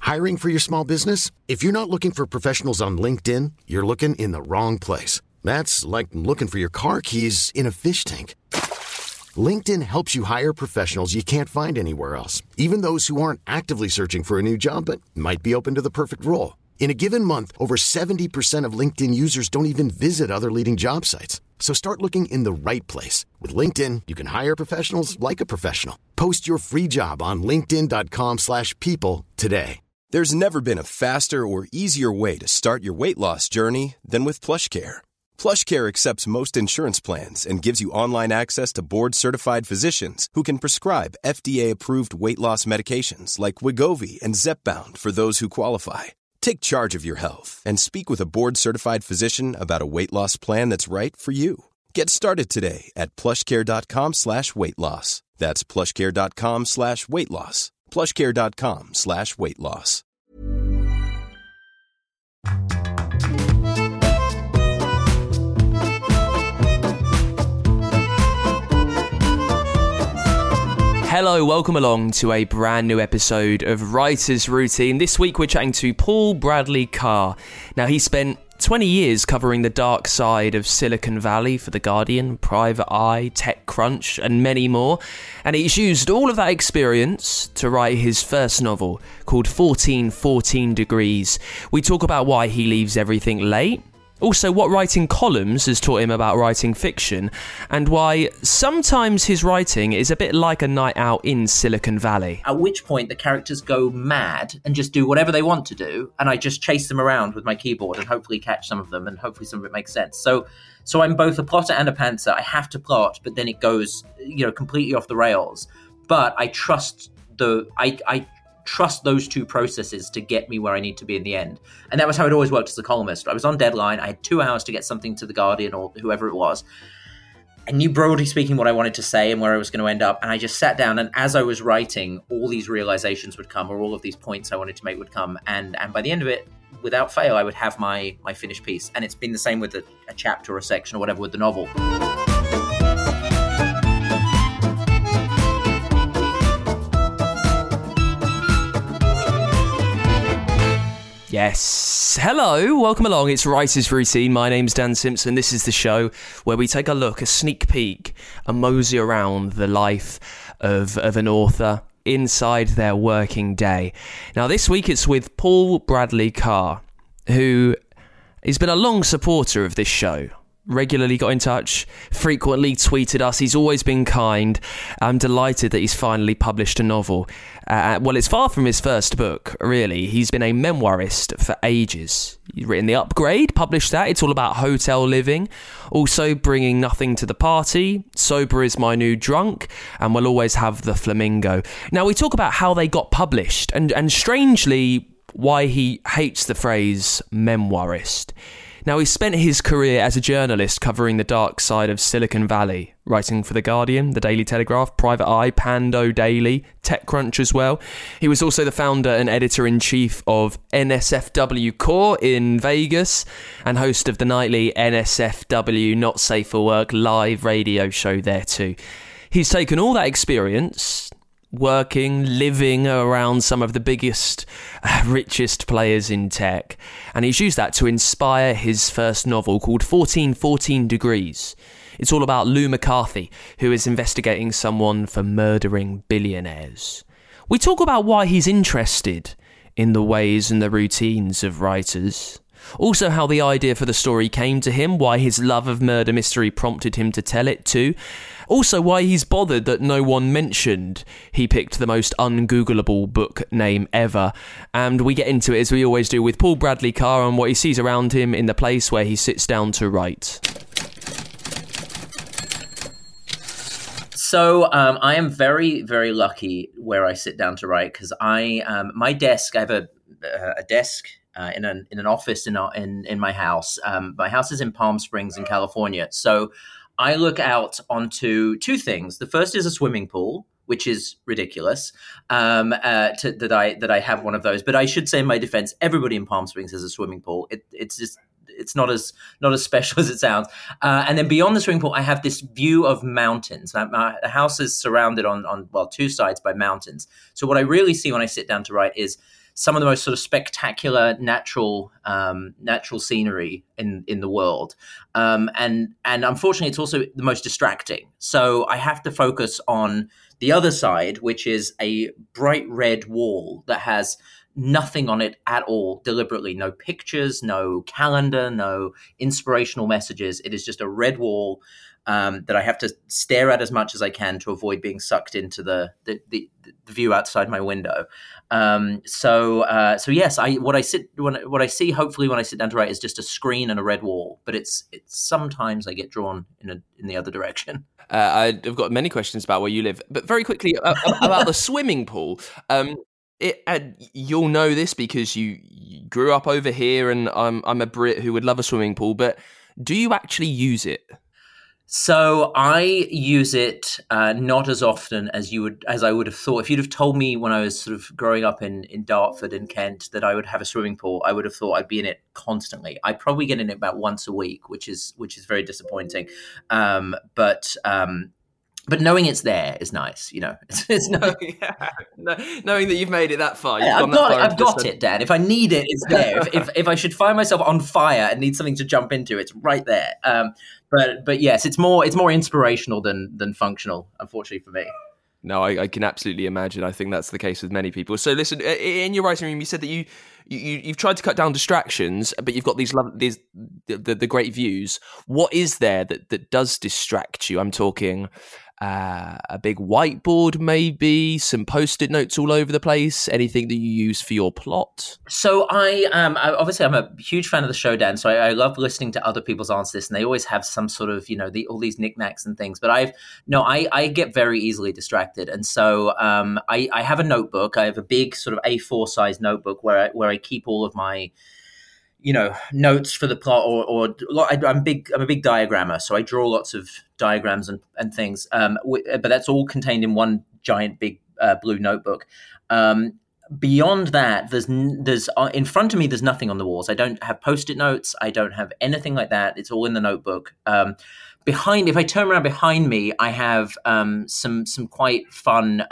Hiring for your small business? If you're not looking for professionals on LinkedIn, you're looking in the wrong place. That's like looking for your car keys in a fish tank. LinkedIn helps you hire professionals you can't find anywhere else, even those who aren't actively searching for a new job but might be open to the perfect role. In a given month, over 70% of LinkedIn users don't even visit other leading job sites. So start looking in the right place. With LinkedIn, you can hire professionals like a professional. Post your free job on linkedin.com/people today. There's never been a faster or easier way to start your weight loss journey than with PlushCare. PlushCare accepts most insurance plans and gives you online access to board-certified physicians who can prescribe FDA-approved weight loss medications like Wegovy and Zepbound for those who qualify. Take charge of your health and speak with a board-certified physician about a weight loss plan that's right for you. Get started today at plushcare.com/weight-loss. That's plushcare.com/weight-loss. plushcare.com/weight-loss. Hello, welcome along to a brand new episode of Writer's Routine. This week we're chatting to Paul Bradley Carr. Now, he spent 20 years covering the dark side of Silicon Valley for The Guardian, Private Eye, TechCrunch, and many more. And he's used all of that experience to write his first novel called 1414 Degrees. We talk about why he leaves everything late, also what writing columns has taught him about writing fiction, and why sometimes his writing is a bit like a night out in Silicon Valley. At which point the characters go mad and just do whatever they want to do, and I just chase them around with my keyboard and hopefully catch some of them, and hopefully some of it makes sense. So I'm both a plotter and a pantser. I have to plot, but then it goes, completely off the rails. But I trust I trust those two processes to get me where I need to be in the end. And that was how it always worked as a columnist. I was on deadline. I had 2 hours to get something to The Guardian or whoever it was. I knew, broadly speaking, what I wanted to say and where I was going to end up. And I just sat down, and as I was writing, all these realizations would come, or all of these points I wanted to make would come. And by the end of it, without fail, I would have my finished piece. And it's been the same with a chapter or a section or whatever with the novel. Yes. Hello, welcome along. It's Writer's Routine. My name's Dan Simpson. This is the show where we take a look, a sneak peek, a mosey around the life of an author inside their working day. Now, this week it's with Paul Bradley Carr, who has been a long supporter of this show. Regularly got in touch, frequently tweeted us. He's always been kind. I'm delighted that he's finally published a novel. Well, it's far from his first book, really. He's been a memoirist for ages. He's written The Upgrade, published that. It's all about hotel living. Also Bringing Nothing to the Party, Sober is My New Drunk, and We'll Always Have the Flamingo. Now, we talk about how they got published, and strangely, why he hates the phrase memoirist. Now, he spent his career as a journalist covering the dark side of Silicon Valley, writing for The Guardian, The Daily Telegraph, Private Eye, Pando Daily, TechCrunch as well. He was also the founder and editor-in-chief of NSFW Core in Vegas and host of the nightly NSFW Not Safe for Work live radio show there too. He's taken all that experience, working, living around some of the biggest, richest players in tech. And he's used that to inspire his first novel called 1414 Degrees. It's all about Lou McCarthy, who is investigating someone for murdering billionaires. We talk about why he's interested in the ways and the routines of writers. Also how the idea for the story came to him, why his love of murder mystery prompted him to tell it too. Also why he's bothered that no one mentioned he picked the most ungoogleable book name ever. And we get into it, as we always do, with Paul Bradley Carr and what he sees around him in the place where he sits down to write. So I am very, very lucky where I sit down to write, because my desk, I have a desk in an office in my house. My house is in Palm Springs in California. So I look out onto two things. The first is a swimming pool, which is ridiculous that I have one of those. But I should say in my defense, everybody in Palm Springs has a swimming pool. It's not as special as it sounds. And then beyond the swimming pool, I have this view of mountains. My house is surrounded on two sides by mountains. So what I really see when I sit down to write is some of the most sort of spectacular natural scenery in the world, and unfortunately, it's also the most distracting. So I have to focus on the other side, which is a bright red wall that has nothing on it at all, deliberately. No pictures, no calendar, no inspirational messages. It is just a red wall that I have to stare at as much as I can to avoid being sucked into the view outside my window. So yes, what I see hopefully when I sit down to write is just a screen and a red wall. But it's sometimes I get drawn in the other direction. I've got many questions about where you live, but very quickly about the swimming pool. You'll know this because you grew up over here, and I'm a Brit who would love a swimming pool. But do you actually use it? So I use it not as often as I would have thought. If you'd have told me when I was sort of growing up in Dartford in Kent that I would have a swimming pool, I would have thought I'd be in it constantly. I probably get in it about once a week, which is very disappointing. But knowing it's there is nice, you know. It's no, knowing that you've made it that far. I've got it, Dan. If I need it, it's there. if I should find myself on fire and need something to jump into, it's right there. But yes, it's more inspirational than functional, unfortunately for me. No, I can absolutely imagine. I think that's the case with many people. So listen, in your writing room, you said that you've tried to cut down distractions, but you've got the great views. What is there that does distract you? I'm talking a big whiteboard, maybe some Post-it notes all over the place. Anything that you use for your plot? So I'm a huge fan of the show, Dan. So I love listening to other people's answers to this, and they always have some sort of, all these knickknacks and things. But I get very easily distracted, and so I have a notebook. I have a big sort of A4 size notebook where I keep all of my notes for the plot, or I'm a big diagrammer, so I draw lots of diagrams and things. But that's all contained in one giant big blue notebook. Beyond that, there's in front of me, there's nothing on the walls. I don't have Post-it notes. I don't have anything like that. It's all in the notebook. If I turn around behind me, I have some quite fun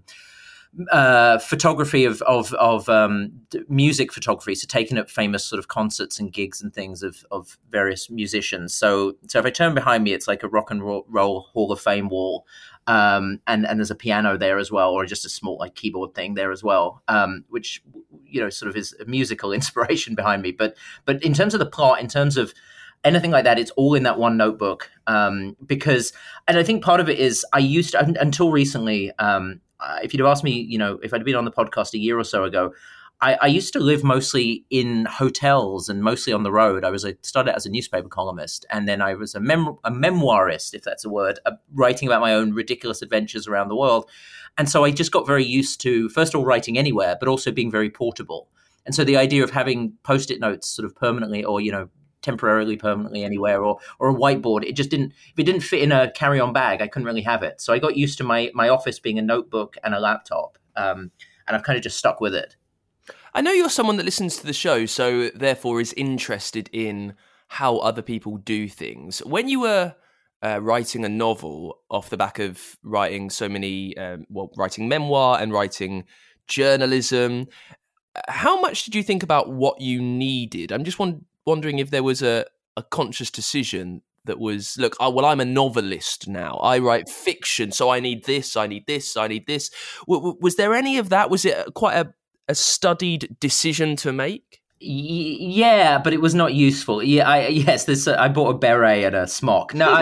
photography of music photography, so taken at famous sort of concerts and gigs and things of various musicians. So if I turn behind me, it's like a rock and roll Hall of Fame wall, and there's a piano there as well, or just a small like keyboard thing there as well, which sort of is a musical inspiration behind me. But in terms of the plot, in terms of anything like that, it's all in that one notebook. Because I think part of it is I used to, until recently. If you'd have asked me, if I'd been on the podcast a year or so ago, I used to live mostly in hotels and mostly on the road. I started as a newspaper columnist, and then I was a memoirist, if that's a word, writing about my own ridiculous adventures around the world. And so I just got very used to, first of all, writing anywhere, but also being very portable. And so the idea of having Post-it notes sort of permanently, or, temporarily permanently anywhere, or a whiteboard, if it didn't fit in a carry-on bag, I couldn't really have it. So I got used to my office being a notebook and a laptop, and I've kind of just stuck with it. I know you're someone that listens to the show, so therefore is interested in how other people do things. When you were writing a novel off the back of writing so many, writing memoir and writing journalism, how much did you think about what you needed? I'm just wondering if there was a conscious decision that was, look, I'm a novelist now. I write fiction, so I need this, I need this, I need this. Was there any of that? Was it quite a studied decision to make? Yeah, but it was not useful. Yeah, I bought a beret and a smock. No,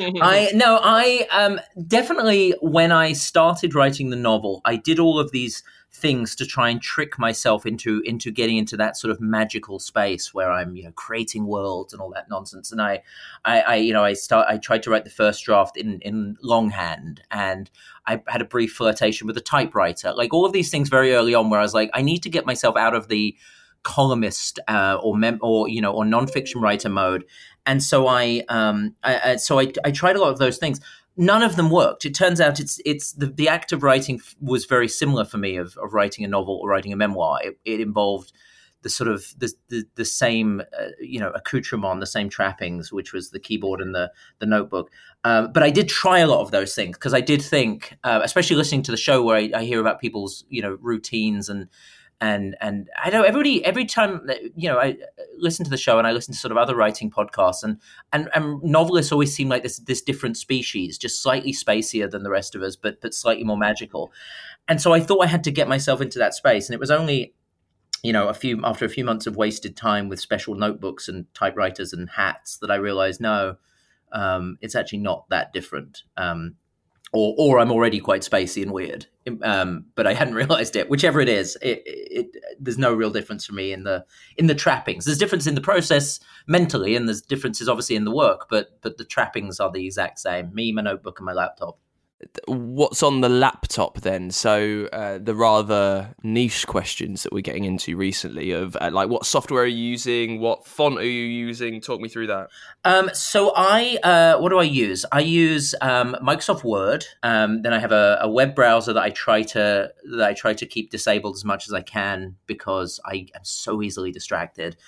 I definitely, when I started writing the novel, I did all of these things to try and trick myself into getting into that sort of magical space where I'm, creating worlds and all that nonsense. And I tried to write the first draft in longhand, and I had a brief flirtation with a typewriter, like all of these things very early on, where I was like, I need to get myself out of the columnist or nonfiction writer mode. And so I tried a lot of those things. None of them worked. It turns out it's the act of writing was very similar for me of writing a novel or writing a memoir. It involved the sort of the same accoutrement, the same trappings, which was the keyboard and the notebook. But I did try a lot of those things because I did think, especially listening to the show where I hear about people's routines and And I know every time that, I listen to the show and I listen to sort of other writing podcasts, and novelists always seem like this different species, just slightly spacier than the rest of us, but slightly more magical. And so I thought I had to get myself into that space, and it was only after a few months of wasted time with special notebooks and typewriters and hats that I realized, no, it's actually not that different. Or I'm already quite spacey and weird, but I hadn't realized it. Whichever it is, there's no real difference for me in the trappings. There's difference in the process mentally, and there's differences obviously in the work, but the trappings are the exact same. Me, my notebook, and my laptop. What's on the laptop then? So the rather niche questions that we're getting into recently of like, what software are you using? What font are you using? Talk me through that. So what do I use? I use Microsoft Word. Then I have a web browser that I try to keep disabled as much as I can because I am so easily distracted.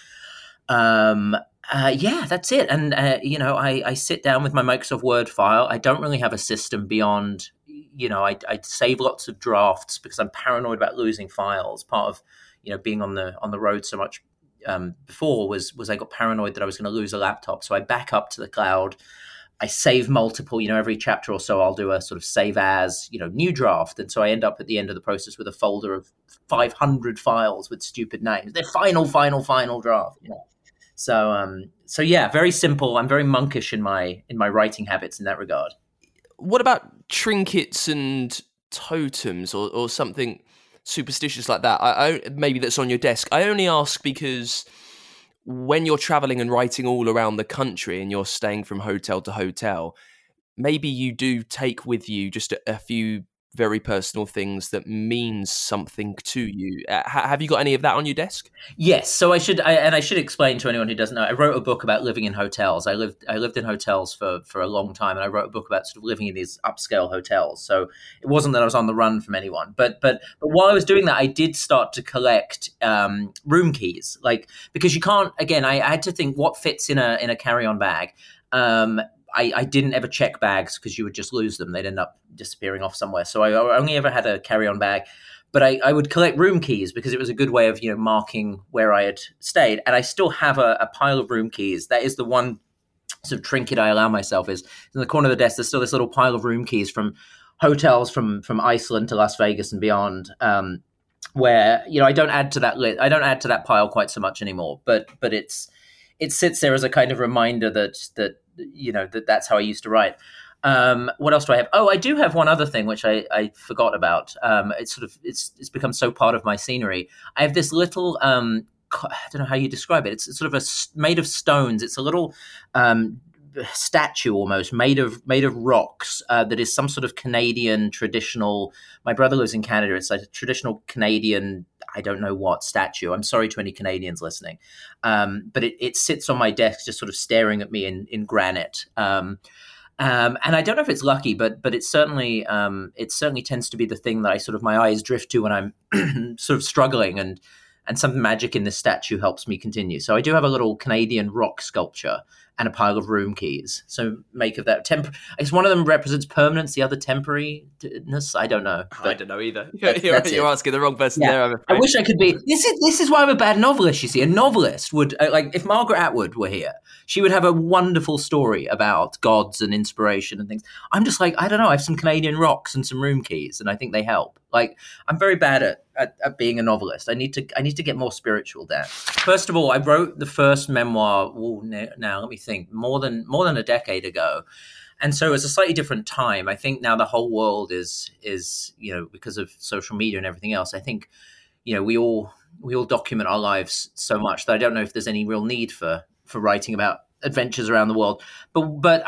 That's it. And, I sit down with my Microsoft Word file. I don't really have a system beyond, I save lots of drafts because I'm paranoid about losing files. Part of, being on the road so much before was I got paranoid that I was going to lose a laptop. So I back up to the cloud. I save multiple, every chapter or so I'll do a sort of save as, new draft. And so I end up at the end of the process with a folder of 500 files with stupid names. They're final draft, So yeah, very simple. I'm very monkish in my writing habits in that regard. What about trinkets and totems or something superstitious like that? I maybe that's on your desk. I only ask because when you're traveling and writing all around the country and you're staying from hotel to hotel, maybe you do take with you just a few very personal things that means something to you. Have you got any of that on your desk? Yes. So I should explain to anyone who doesn't know. I wrote a book about living in hotels. I lived in hotels for a long time, and I wrote a book about sort of living in these upscale hotels. So it wasn't that I was on the run from anyone, but while I was doing that, I did start to collect room keys, because you can't. Again, I had to think what fits in a carry-on bag. I didn't ever check bags because you would just lose them. They'd end up disappearing off somewhere. So I only ever had a carry-on bag. But I would collect room keys because it was a good way of marking where I had stayed. And I still have a pile of room keys. That is the one sort of trinket I allow myself is in the corner of the desk. There's still this little pile of room keys from hotels from Iceland to Las Vegas and beyond. Where I don't add to that I don't add to that pile quite so much anymore. But it sits there as a kind of reminder that's how I used to write. What else do I have? Oh, I do have one other thing which I forgot about. It's become so part of my scenery. I have this little I don't know how you describe it. It's sort of made of stones. It's a little statue almost made of rocks that is some sort of Canadian traditional. My brother lives in Canada. It's like a traditional Canadian, I don't know what statue. I'm sorry to any Canadians listening, but it sits on my desk, just sort of staring at me in granite. And I don't know if it's lucky, but it certainly tends to be the thing that my eyes drift to when I'm sort of struggling, and some magic in this statue helps me continue. So I do have a little Canadian rock sculpture and a pile of room keys. So make of that. I guess one of them represents permanence, the other temporariness. I don't know. I don't know either. You're asking the wrong person there. I wish I could be. This is why I'm a bad novelist, you see. A novelist would, if Margaret Atwood were here, she would have a wonderful story about gods and inspiration and things. I'm just I don't know. I have some Canadian rocks and some room keys, and I think they help. I'm very bad at being a novelist. I need to get more spiritual, Dan. First of all, I wrote the first memoir. Now let me think. More than a decade ago, and so it's a slightly different time. I think now the whole world is because of social media and everything else. I think we all document our lives so much that I don't know if there's any real need for writing about adventures around the world. But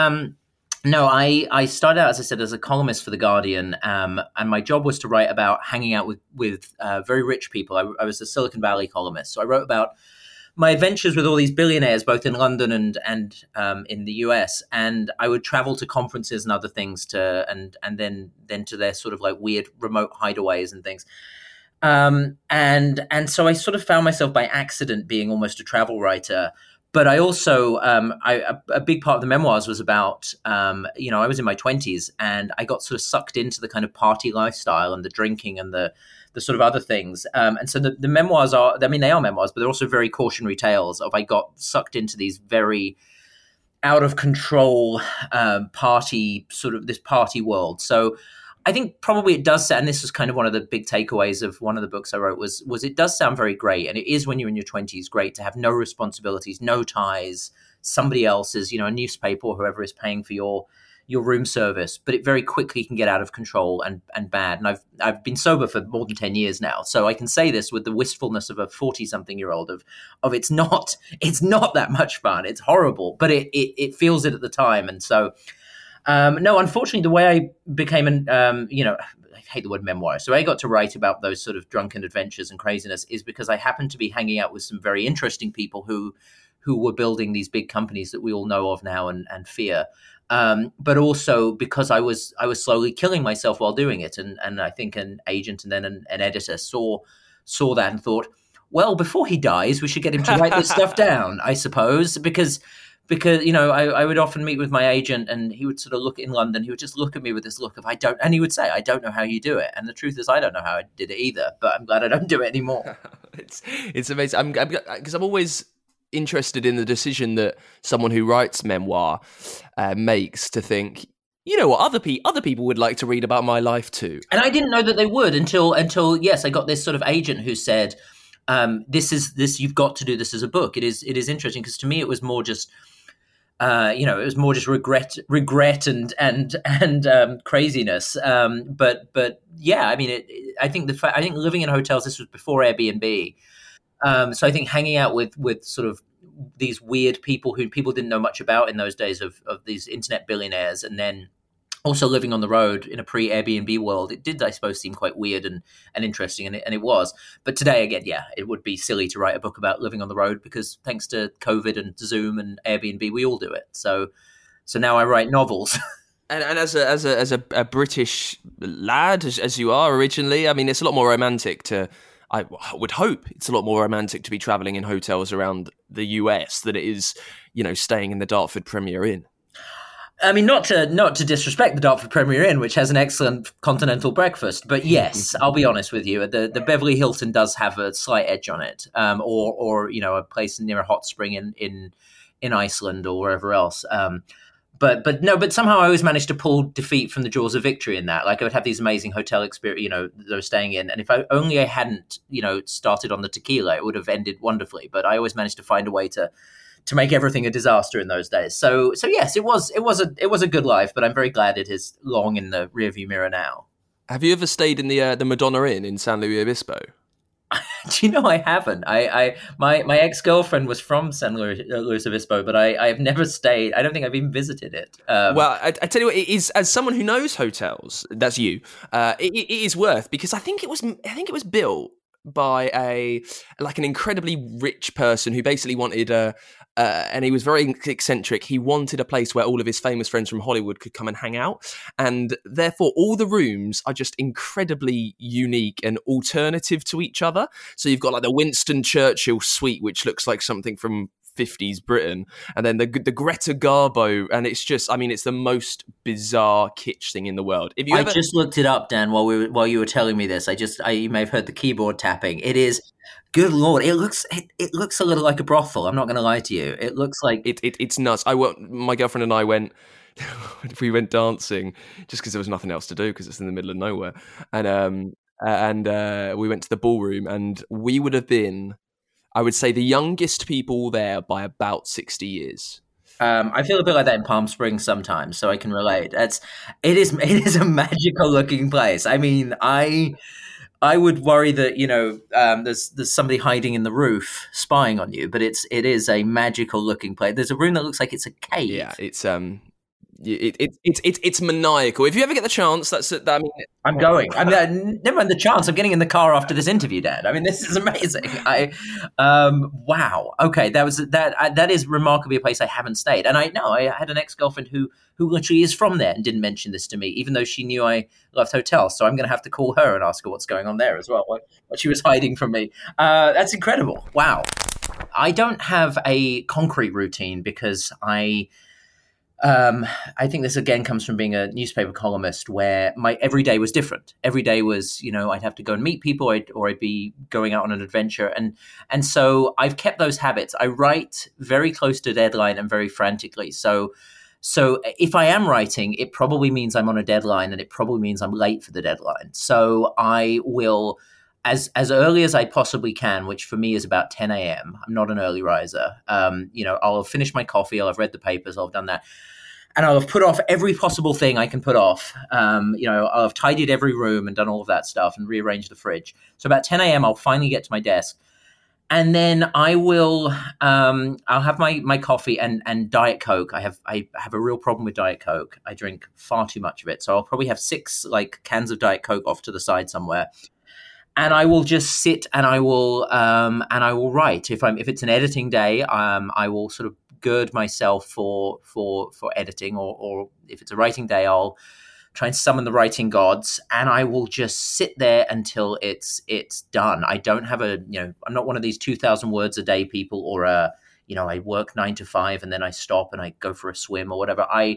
I started out, as I said, as a columnist for The Guardian, and my job was to write about hanging out with very rich people. I was a Silicon Valley columnist, so I wrote about my adventures with all these billionaires, both in London and in the US. And I would travel to conferences and other things and then to their sort of weird remote hideaways and things. And so I sort of found myself by accident being almost a travel writer. But I also, a big part of the memoirs was about, I was in my 20s and I got sort of sucked into the kind of party lifestyle and the drinking and the the sort of other things. And so the memoirs are, I mean, they are memoirs, but they're also very cautionary tales of I got sucked into these very out of control party world. So I think probably it does, and this was kind of one of the big takeaways of one of the books I wrote was it does sound very great, and it is when you're in your 20s great to have no responsibilities, no ties, somebody else's, a newspaper or whoever is paying for your room service, but it very quickly can get out of control and bad. And I've been sober for more than 10 years now, so I can say this with the wistfulness of a 40-something-year-old of it's not that much fun. It's horrible, but it feels it at the time. And so no, unfortunately, the way I became I hate the word memoir. So I got to write about those sort of drunken adventures and craziness is because I happened to be hanging out with some very interesting people who were building these big companies that we all know of now and fear. But also because I was slowly killing myself while doing it. And I think an agent and then an editor saw that and thought, well, before he dies, we should get him to write this stuff down, I suppose, because I would often meet with my agent and he would sort of look in London. He would just look at me with this look of, and he would say, I don't know how you do it. And the truth is, I don't know how I did it either, but I'm glad I don't do it anymore. It's amazing. Because I'm always interested in the decision that someone who writes memoir makes to think, you know what, other people would like to read about my life too. And I didn't know that they would until yes, I got this sort of agent who said, this you've got to do this as a book. It is interesting because to me it was more just regret and craziness. But yeah, I mean, I think living in hotels, this was before Airbnb. So I think hanging out with sort of these weird people who people didn't know much about in those days of these internet billionaires, and then also living on the road in a pre-Airbnb world, it did, I suppose, seem quite weird and interesting, and it was. But today, again, yeah, it would be silly to write a book about living on the road because thanks to COVID and Zoom and Airbnb, we all do it. So now I write novels. And as a British lad, as you are originally, I mean, it's a lot more romantic I would hope it's a lot more romantic to be travelling in hotels around the US than it is, staying in the Dartford Premier Inn. I mean, not to disrespect the Dartford Premier Inn, which has an excellent continental breakfast, but yes, I'll be honest with you, the Beverly Hilton does have a slight edge on it, or a place near a hot spring in Iceland or wherever else. But somehow I always managed to pull defeat from the jaws of victory in that. Like I would have these amazing hotel experience, that I was staying in. And if I hadn't, started on the tequila, it would have ended wonderfully. But I always managed to find a way to make everything a disaster in those days. So yes, it was a good life, but I'm very glad it is long in the rearview mirror now. Have you ever stayed in the Madonna Inn in San Luis Obispo? Do you know I haven't? My ex-girlfriend was from San Luis Obispo, but I have never stayed. I don't think I've even visited it. Well, I tell you what, it is, as someone who knows hotels, that's you. It is worth, because I think it was built by an incredibly rich person who basically wanted and he was very eccentric. He wanted a place where all of his famous friends from Hollywood could come and hang out. And therefore, all the rooms are just incredibly unique and alternative to each other. So you've got like the Winston Churchill suite, which looks like something from 50s Britain, and then the Greta Garbo, and it's just, I mean, it's the most bizarre kitsch thing in the world. I just looked it up, Dan, while you were telling me this. You may have heard the keyboard tapping. It is, good Lord, it looks a little like a brothel. I'm not going to lie to you. It looks like it's nuts. My girlfriend and I went. We went dancing just because there was nothing else to do because it's in the middle of nowhere, and we went to the ballroom, and we would have been, I would say, the youngest people there by about 60 years. I feel a bit like that in Palm Springs sometimes, so I can relate. It is a magical looking place. I mean, I would worry that there's somebody hiding in the roof spying on you, but it is a magical looking place. There's a room that looks like it's a cave. Yeah, it's maniacal. If you ever get the chance, I'm going. Never mind the chance. I'm getting in the car after this interview, Dad. I mean, this is amazing. Wow. Okay, that is remarkably a place I haven't stayed. And I had an ex-girlfriend who literally is from there and didn't mention this to me, even though she knew I loved hotels. So I'm going to have to call her and ask her what's going on there as well, what she was hiding from me. That's incredible. Wow. I don't have a concrete routine because I think this again comes from being a newspaper columnist, where my every day was different. Every day was, I'd have to go and meet people, or I'd be going out on an adventure, and so I've kept those habits. I write very close to deadline and very frantically. So if I am writing, it probably means I'm on a deadline, and it probably means I'm late for the deadline. So I will, as early as I possibly can, which for me is about 10 a.m. I'm not an early riser. I'll have finished my coffee, I'll have read the papers, I'll have done that. And I'll have put off every possible thing I can put off. I'll have tidied every room and done all of that stuff and rearranged the fridge. So about 10 a.m., I'll finally get to my desk. And then I will, I'll have my coffee and Diet Coke. I have a real problem with Diet Coke. I drink far too much of it. So I'll probably have 6 cans of Diet Coke off to the side somewhere. And I will just sit and I will write. If it's an editing day, I will sort of gird myself for editing, or if it's a writing day, I'll try and summon the writing gods, and I will just sit there until it's done. I don't have I'm not one of these 2,000 words a day people, or I work 9 to 5 and then I stop and I go for a swim or whatever. I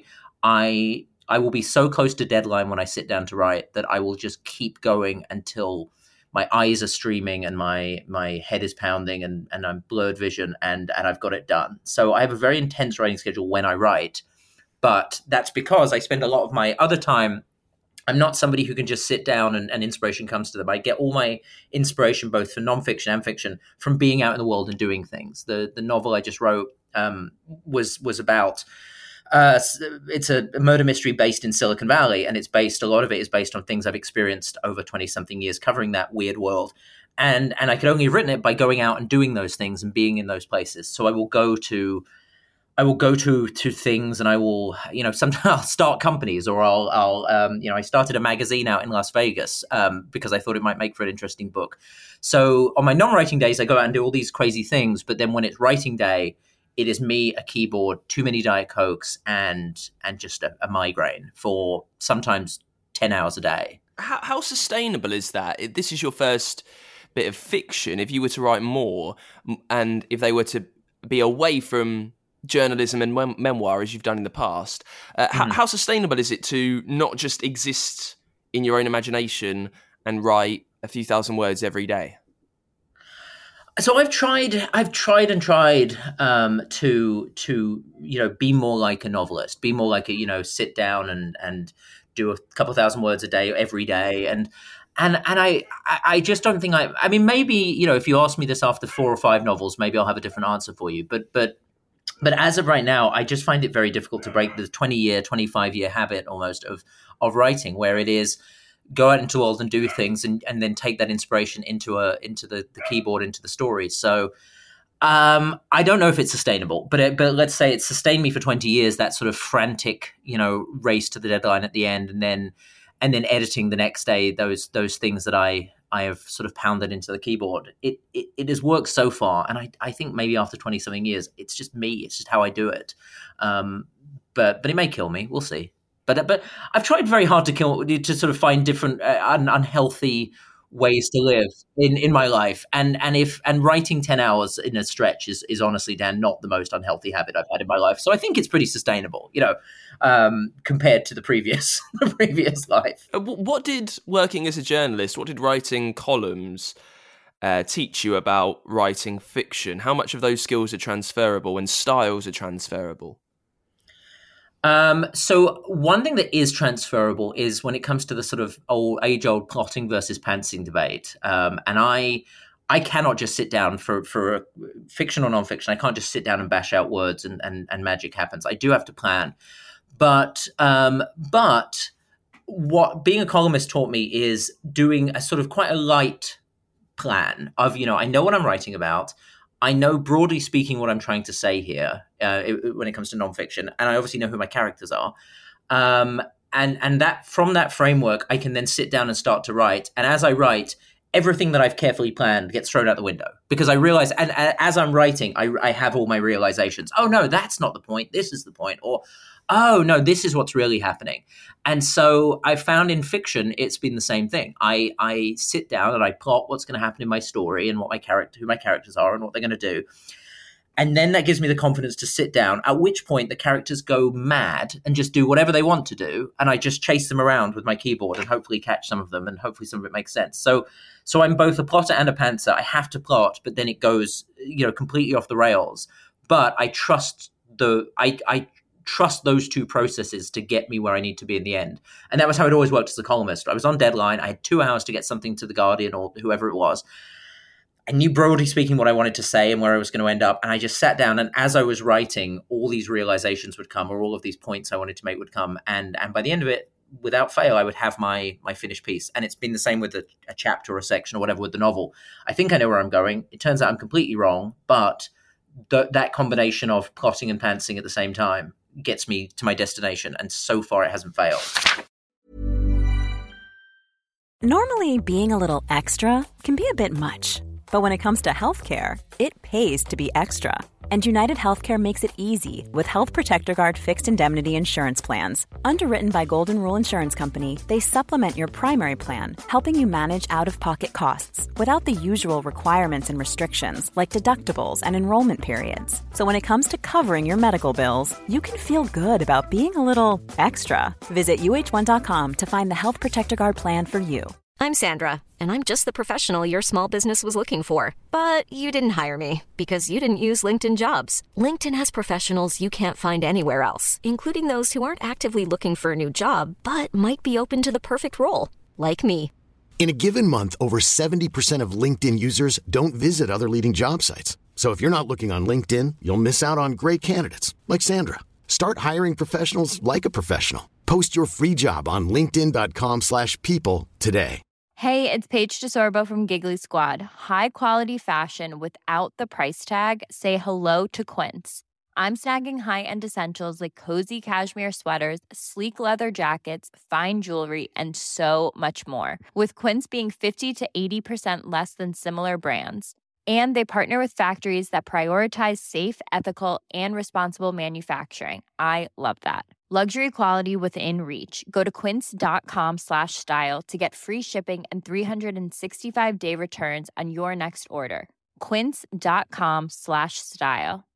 will be so close to deadline when I sit down to write that I will just keep going until my eyes are streaming and my head is pounding and I'm blurred vision and I've got it done. So I have a very intense writing schedule when I write, but that's because I spend a lot of my other time. I'm not somebody who can just sit down and inspiration comes to them. I get all my inspiration, both for nonfiction and fiction, from being out in the world and doing things. The novel I just wrote was about it's a murder mystery based in Silicon Valley, and a lot of it is based on things I've experienced over 20-something years covering that weird world. And I could only have written it by going out and doing those things and being in those places. So I will go to things, and I will, sometimes I'll start companies, or I started a magazine out in Las Vegas because I thought it might make for an interesting book. So on my non-writing days, I go out and do all these crazy things. But then when it's writing day, it is me, a keyboard, too many Diet Cokes, and just a migraine for sometimes 10 hours a day. How sustainable is that? This is your first bit of fiction. If you were to write more, and if they were to be away from journalism and memoir as you've done in the past, how sustainable is it to not just exist in your own imagination and write a few thousand words every day? So I've tried to be more like a novelist, be more like sit down and do a couple thousand words a day every day, and I just don't think I mean, maybe if you ask me this after 4 or 5 novels, maybe I'll have a different answer for you, but as of right now, I just find it very difficult to break the 20-year, 25-year habit almost of writing, where it is go out into the world and do things, and then take that inspiration into the keyboard, into the story. So I don't know if it's sustainable, but let's say it's sustained me for 20 years, that sort of frantic, race to the deadline at the end, and then editing the next day, those things that I have sort of pounded into the keyboard. It has worked so far, and I think maybe after 20-something years, it's just me. It's just how I do it. But it may kill me. We'll see. But I've tried very hard to sort of find different unhealthy ways to live in my life, and writing 10 hours in a stretch is honestly, Dan, not the most unhealthy habit I've had in my life. So I think it's pretty sustainable, compared to the previous life. What did working as a journalist, what did writing columns teach you about writing fiction? How much of those skills are transferable and styles are transferable? So one thing that is transferable is when it comes to the sort of age-old plotting versus pantsing debate. And I cannot just sit down for fiction or nonfiction. I can't just sit down and bash out words and magic happens. I do have to plan. But what being a columnist taught me is doing a sort of quite a light plan of, I know what I'm writing about. I know, broadly speaking, what I'm trying to say here when it comes to nonfiction, and I obviously know who my characters are. And that from that framework, I can then sit down and start to write. And as I write, everything that I've carefully planned gets thrown out the window, because I realize, and as I'm writing, I have all my realizations. Oh, no, that's not the point. This is the point. Or, oh, no, this is what's really happening. And so I found in fiction, it's been the same thing. I sit down and I plot what's going to happen in my story and who my characters are and what they're going to do. And then that gives me the confidence to sit down, at which point the characters go mad and just do whatever they want to do. And I just chase them around with my keyboard and hopefully catch some of them, and hopefully some of it makes sense. So I'm both a plotter and a pantser. I have to plot, but then it goes, completely off the rails. But I trust I trust those two processes to get me where I need to be in the end. And that was how it always worked as a columnist. I was on deadline. I had 2 hours to get something to The Guardian or whoever it was. I knew, broadly speaking, what I wanted to say and where I was going to end up. And I just sat down, and as I was writing, all these realizations would come, or all of these points I wanted to make would come. And by the end of it, without fail, I would have my finished piece. And it's been the same with a chapter or a section or whatever with the novel. I think I know where I'm going. It turns out I'm completely wrong, but that combination of plotting and pantsing at the same time gets me to my destination. And so far, it hasn't failed. Normally, being a little extra can be a bit much. But when it comes to healthcare, it pays to be extra. And United Healthcare makes it easy with Health Protector Guard fixed indemnity insurance plans. Underwritten by Golden Rule Insurance Company, they supplement your primary plan, helping you manage out-of-pocket costs without the usual requirements and restrictions like deductibles and enrollment periods. So when it comes to covering your medical bills, you can feel good about being a little extra. Visit UH1.com to find the Health Protector Guard plan for you. I'm Sandra, and I'm just the professional your small business was looking for. But you didn't hire me because you didn't use LinkedIn Jobs. LinkedIn has professionals you can't find anywhere else, including those who aren't actively looking for a new job, but might be open to the perfect role, like me. In a given month, over 70% of LinkedIn users don't visit other leading job sites. So if you're not looking on LinkedIn, you'll miss out on great candidates like Sandra. Start hiring professionals like a professional. Post your free job on linkedin.com/people today. Hey, it's Paige DeSorbo from Giggly Squad. High quality fashion without the price tag. Say hello to Quince. I'm snagging high-end essentials like cozy cashmere sweaters, sleek leather jackets, fine jewelry, and so much more. With Quince being 50 to 80% less than similar brands. And they partner with factories that prioritize safe, ethical, and responsible manufacturing. I love that. Luxury quality within reach. Go to quince.com/style to get free shipping and 365-day returns on your next order. Quince.com/style.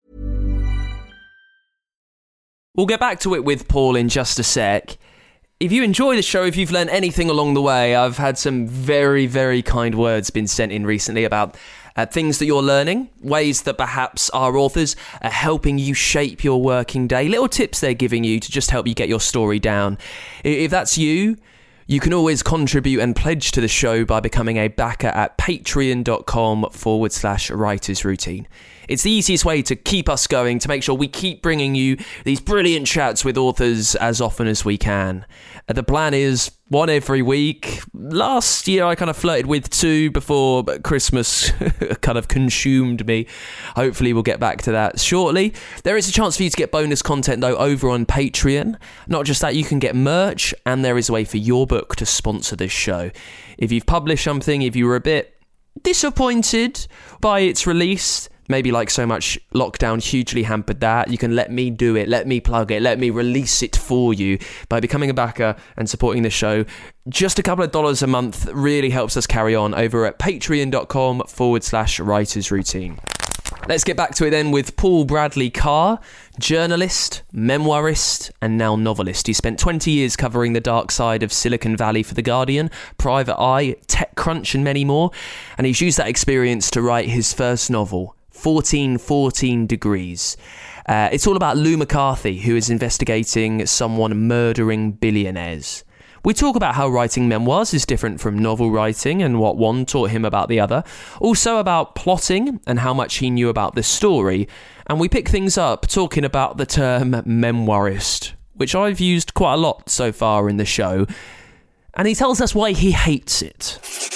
We'll get back to it with Paul in just a sec. If you enjoy the show, if you've learned anything along the way, I've had some very, very kind words been sent in recently about things that you're learning, ways that perhaps our authors are helping you shape your working day, little tips they're giving you to just help you get your story down. If that's you, you can always contribute and pledge to the show by becoming a backer at patreon.com/writers routine. It's the easiest way to keep us going, to make sure we keep bringing you these brilliant chats with authors as often as we can. The plan is one every week. Last year I kind of flirted with 2 before Christmas kind of consumed me. Hopefully we'll get back to that shortly. There is a chance for you to get bonus content though over on Patreon. Not just that, you can get merch, and there is a way for your book to sponsor this show. If you've published something, if you were a bit disappointed by its release, maybe like so much lockdown hugely hampered that, you can let me do it, let me plug it, let me release it for you by becoming a backer and supporting the show. Just a couple of dollars a month really helps us carry on over at patreon.com/writers routine. Let's get back to it then with Paul Bradley Carr, journalist, memoirist, and now novelist. He spent 20 years covering the dark side of Silicon Valley for The Guardian, Private Eye, TechCrunch, and many more. And he's used that experience to write his first novel, 1414 Degrees. It's all about Lou McCarthy, who is investigating someone murdering billionaires. We talk about how writing memoirs is different from novel writing and what one taught him about the other. Also about plotting and how much he knew about the story. And we pick things up talking about the term memoirist, which I've used quite a lot so far in the show. And he tells us why he hates it.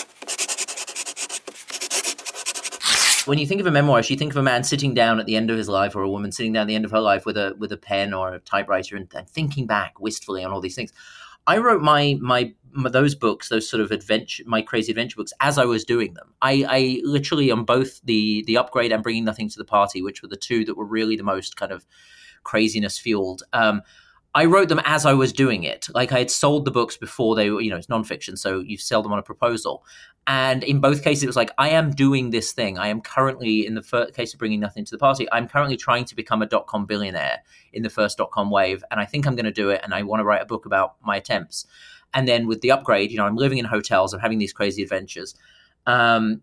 When you think of a memoirist, you think of a man sitting down at the end of his life, or a woman sitting down at the end of her life with a pen or a typewriter and thinking back wistfully on all these things. I wrote those books, those sort of my crazy adventure books, as I was doing them. I literally, on both the Upgrade and Bringing Nothing to the Party, which were the two that were really the most kind of craziness fueled, I wrote them as I was doing it. Like I had sold the books before they were, it's nonfiction, so you sell them on a proposal. And in both cases, it was like, I am doing this thing. I am currently, in the first case of Bringing Nothing to the Party, I'm currently trying to become a .com billionaire in the first .com wave. And I think I'm going to do it. And I want to write a book about my attempts. And then with the upgrade, I'm living in hotels. I'm having these crazy adventures. But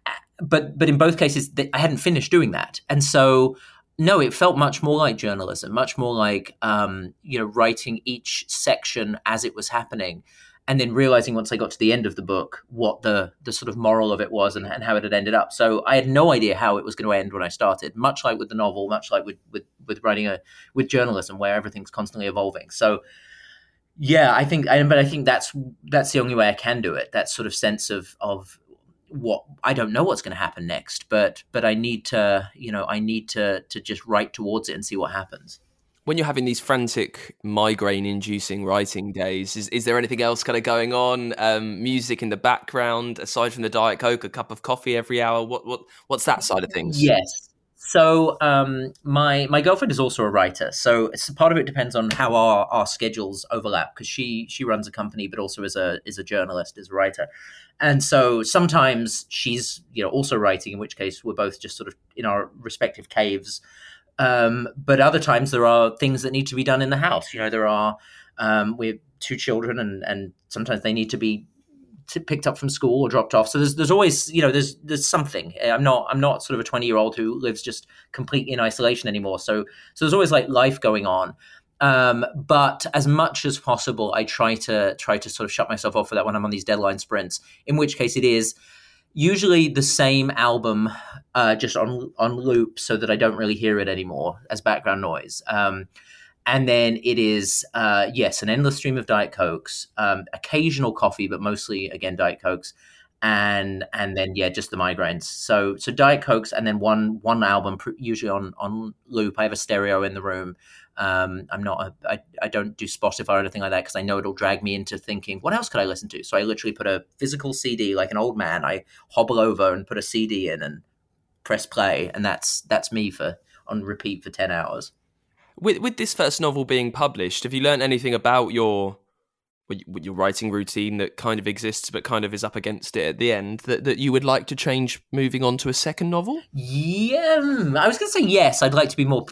in both cases, I hadn't finished doing that. And so, no, it felt much more like journalism, much more like, writing each section as it was happening. And then realizing once I got to the end of the book, what the sort of moral of it was and how it had ended up. So I had no idea how it was going to end when I started, much like with the novel, much like with writing with journalism, where everything's constantly evolving. So yeah, I think that's the only way I can do it. That sort of sense of what I don't know what's going to happen next, but I need to just write towards it and see what happens. When you're having these frantic migraine-inducing writing days, is there anything else kind of going on? Music in the background, aside from the Diet Coke, a cup of coffee every hour? What's that side of things? Yes. So my girlfriend is also a writer. So part of it depends on how our schedules overlap, because she runs a company, but also is a journalist, is a writer. And so sometimes she's also writing, in which case we're both just sort of in our respective caves. But other times there are things that need to be done in the house. There are we have 2 children, and sometimes they need to be picked up from school or dropped off. So there's always there's something. I'm not sort of a 20-year-old who lives just completely in isolation anymore. So there's always like life going on. But as much as possible, I try to sort of shut myself off for that when I'm on these deadline sprints. In which case it is usually the same album, just on loop, so that I don't really hear it anymore as background noise. And then it is, an endless stream of Diet Cokes, occasional coffee, but mostly, again, Diet Cokes, and then, just the migraines. So Diet Cokes, and then one album, usually on loop. I have a stereo in the room. I don't do Spotify or anything like that, because I know it'll drag me into thinking, what else could I listen to? So I literally put a physical CD, like an old man. I hobble over and put a CD in and press play, and that's me on repeat for 10 hours. With this first novel being published, have you learned anything about your writing routine that kind of exists but kind of is up against it at the end that you would like to change moving on to a second novel? Yeah, I was going to say yes. I'd like to be more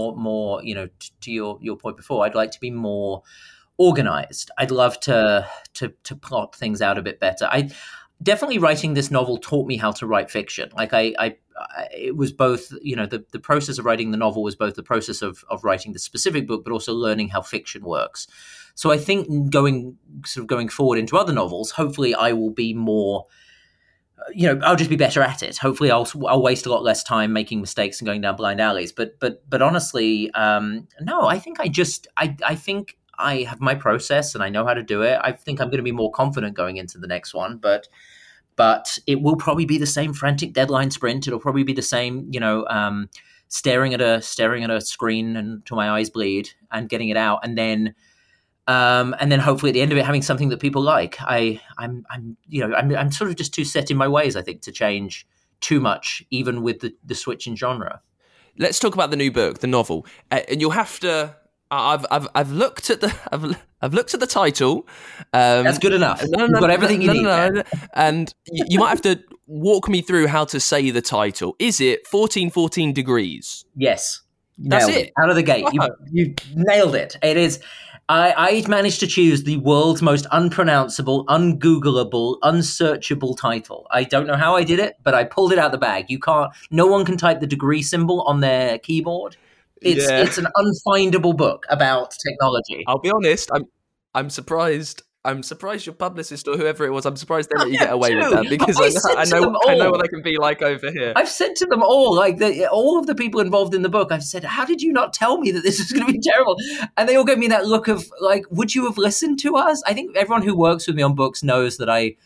to your point before, I'd like to be more organized. I'd love to plot things out a bit better. Definitely writing this novel taught me how to write fiction. Like it was both, the process of writing the novel was both the process of writing the specific book, but also learning how fiction works. So I think going forward into other novels, hopefully I will be more, I'll just be better at it. Hopefully I'll waste a lot less time making mistakes and going down blind alleys. But honestly, no, I think I think I have my process and I know how to do it. I think I'm going to be more confident going into the next one, but it will probably be the same frantic deadline sprint. It'll probably be the same, staring at a screen until my eyes bleed and getting it out, and then hopefully at the end of it having something that people like. I'm sort of just too set in my ways, I think, to change too much, even with the switch in genre. Let's talk about the new book, the novel, and you'll have to. I've looked at the title. That's good enough. You've got everything you need. And you might have to walk me through how to say the title. Is it 1414 Degrees? Yes. That's it. Out of the gate. Wow. You nailed it. It is. I managed to choose the world's most unpronounceable, ungoogleable, unsearchable title. I don't know how I did it, but I pulled it out the bag. No one can type the degree symbol on their keyboard. It's an unfindable book about technology. I'll be honest, I'm surprised. I'm surprised your publicist or whoever it was. I'm surprised they let you get away with that, because I know what I can be like over here. I've said to them all, all of the people involved in the book, I've said, how did you not tell me that this is going to be terrible? And they all gave me that look of would you have listened to us? I think everyone who works with me on books knows that I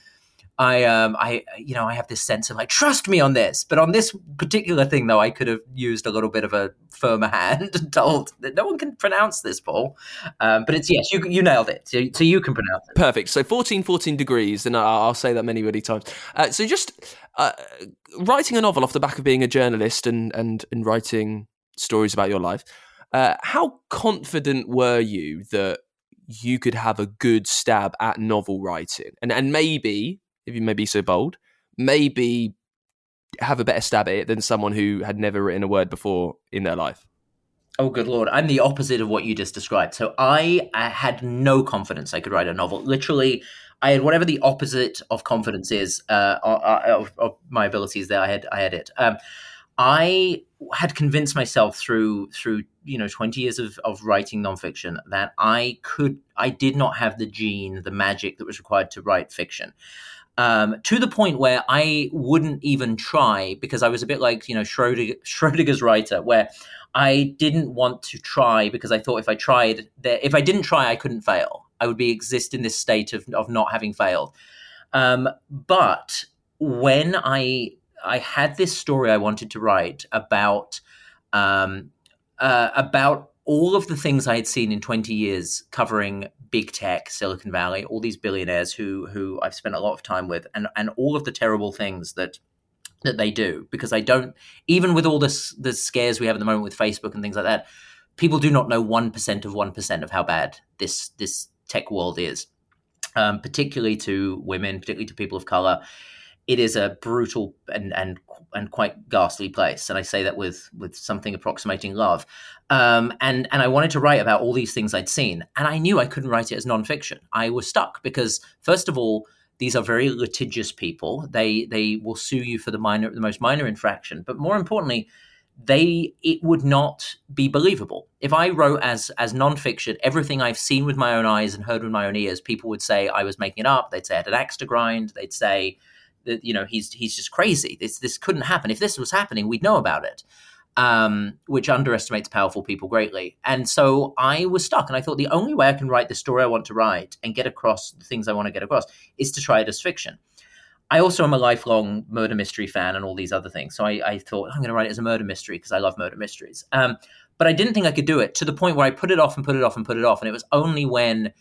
have this sense of trust me on this. But on this particular thing, though, I could have used a little bit of a firmer hand and told that no one can pronounce this, Paul. But it's, yes, you nailed it. So you can pronounce it. Perfect. So 1414 Degrees, and I'll say that many, many times. So just writing a novel off the back of being a journalist and writing stories about your life. How confident were you that you could have a good stab at novel writing? And maybe, if you may be so bold, maybe have a better stab at it than someone who had never written a word before in their life? Oh, good Lord. I'm the opposite of what you just described. So I had no confidence I could write a novel. Literally, I had whatever the opposite of confidence is of my abilities there. I had it. I had convinced myself through 20 years of writing nonfiction that I did not have the gene, the magic that was required to write fiction. To the point where I wouldn't even try, because I was a bit like, Schrodinger's writer, where I didn't want to try because I thought if I didn't try, I couldn't fail. I would exist in this state of not having failed. But when I had this story I wanted to write about all of the things I had seen in 20 years covering big tech, Silicon Valley, all these billionaires who I've spent a lot of time with, and all of the terrible things that they do, because I don't, even with all the scares we have at the moment with Facebook and things like that, people do not know 1% of 1% of how bad this tech world is, particularly to women, particularly to people of color. It is a brutal and quite ghastly place, and I say that with something approximating love. And I wanted to write about all these things I'd seen, and I knew I couldn't write it as nonfiction. I was stuck because, first of all, these are very litigious people. They will sue you for the most minor infraction, but more importantly, it would not be believable. If I wrote as nonfiction everything I've seen with my own eyes and heard with my own ears, people would say I was making it up. They'd say I had an axe to grind. They'd say that he's just crazy. This couldn't happen. If this was happening, we'd know about it. Which underestimates powerful people greatly. And so I was stuck, and I thought the only way I can write the story I want to write and get across the things I want to get across is to try it as fiction. I also am a lifelong murder mystery fan and all these other things. So I thought, I'm going to write it as a murder mystery because I love murder mysteries. But I didn't think I could do it, to the point where I put it off and put it off and put it off. And it was only when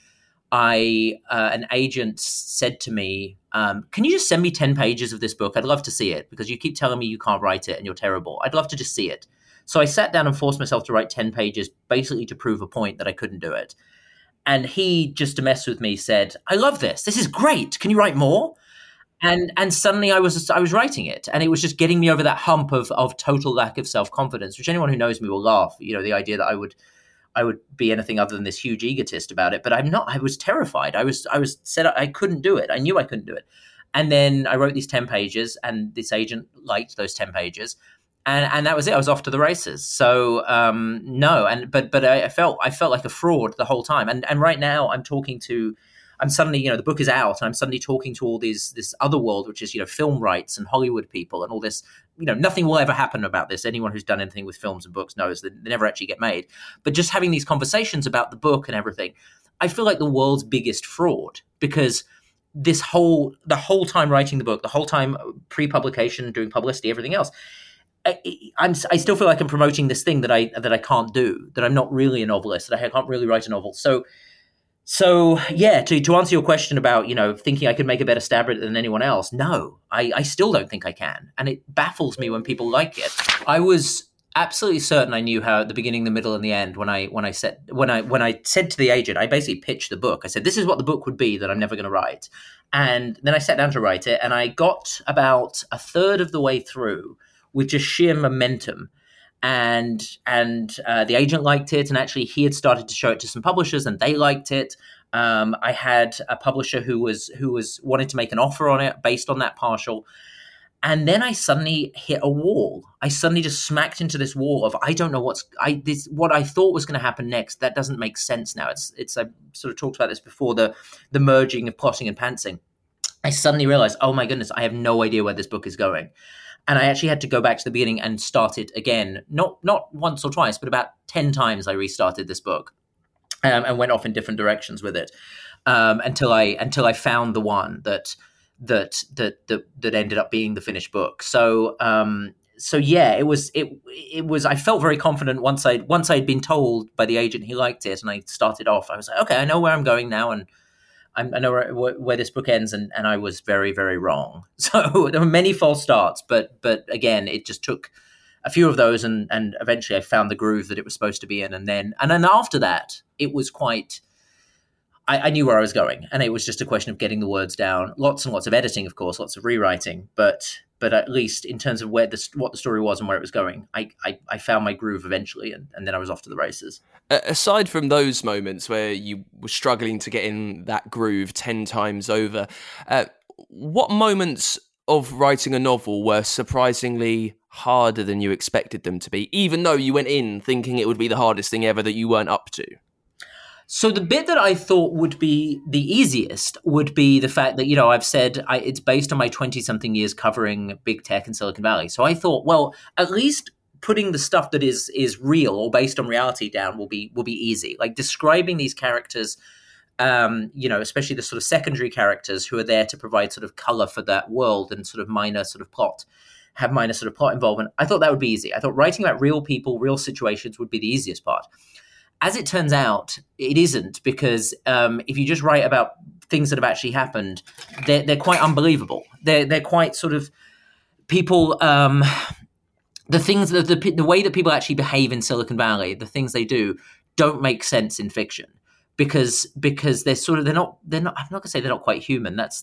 an agent said to me, can you just send me 10 pages of this book? I'd love to see it, because you keep telling me you can't write it and you're terrible. I'd love to just see it. So I sat down and forced myself to write 10 pages, basically to prove a point that I couldn't do it. And he, just to mess with me, said, I love this. This is great. Can you write more? And suddenly I was writing it, and it was just getting me over that hump of total lack of self-confidence, which anyone who knows me will laugh. The idea that I would be anything other than this huge egotist about it, but I'm not. I was terrified. I was set up. I couldn't do it. I knew I couldn't do it. And then I wrote these 10 pages, and this agent liked those 10 pages, and that was it. I was off to the races. So but I felt like a fraud the whole time. And right now I'm suddenly, the book is out, and I'm suddenly talking to all this other world, which is, film rights and Hollywood people and all this. Nothing will ever happen about this. Anyone who's done anything with films and books knows that they never actually get made. But just having these conversations about the book and everything, I feel like the world's biggest fraud, because the whole time writing the book, the whole time pre-publication, doing publicity, everything else, I still feel like I'm promoting this thing that I can't do, that I'm not really a novelist, that I can't really write a novel. So yeah, to answer your question about, thinking I could make a better stab at it than anyone else, no, I still don't think I can. And it baffles me when people like it. I was absolutely certain I knew how, at the beginning, the middle, and the end, when I said to the agent, I basically pitched the book. I said, this is what the book would be that I'm never going to write. And then I sat down to write it, and I got about a third of the way through with just sheer momentum. And the agent liked it, and actually he had started to show it to some publishers, and they liked it. I had a publisher who was wanting to make an offer on it based on that partial, and then I suddenly hit a wall. I suddenly just smacked into this wall of, I don't know what I thought was going to happen next. That doesn't make sense now. It's I sort of talked about this before, the merging of plotting and pantsing. I suddenly realized, oh my goodness, I have no idea where this book is going. And I actually had to go back to the beginning and start it again. Not once or twice, but about 10 times I restarted this book, and went off in different directions with it, until I found the one that ended up being the finished book. So yeah, it was. I felt very confident once I'd been told by the agent he liked it, and I started off. I was like, okay, I know where I'm going now, and I know where this book ends, and I was very, very wrong. So there were many false starts, but again, it just took a few of those, and eventually I found the groove that it was supposed to be in. And then after that, it was quite, I knew where I was going, and it was just a question of getting the words down. Lots and lots of editing, of course, lots of rewriting, but at least in terms of what the story was and where it was going, I found my groove eventually, and then I was off to the races. Aside from those moments where you were struggling to get in that groove 10 times over, what moments of writing a novel were surprisingly harder than you expected them to be, even though you went in thinking it would be the hardest thing ever that you weren't up to? So the bit that I thought would be the easiest would be the fact that, I've said it's based on my 20-something years covering big tech in Silicon Valley. So I thought, well, at least putting the stuff that is real or based on reality down will be easy. Like describing these characters, especially the sort of secondary characters who are there to provide sort of color for that world and sort of minor sort of plot involvement. I thought that would be easy. I thought writing about real people, real situations would be the easiest part. As it turns out, it isn't, because if you just write about things that have actually happened, they're quite unbelievable. They're quite sort of people. The things that the way that people actually behave in Silicon Valley, the things they do, don't make sense in fiction because they're not. I'm not going to say they're not quite human. That's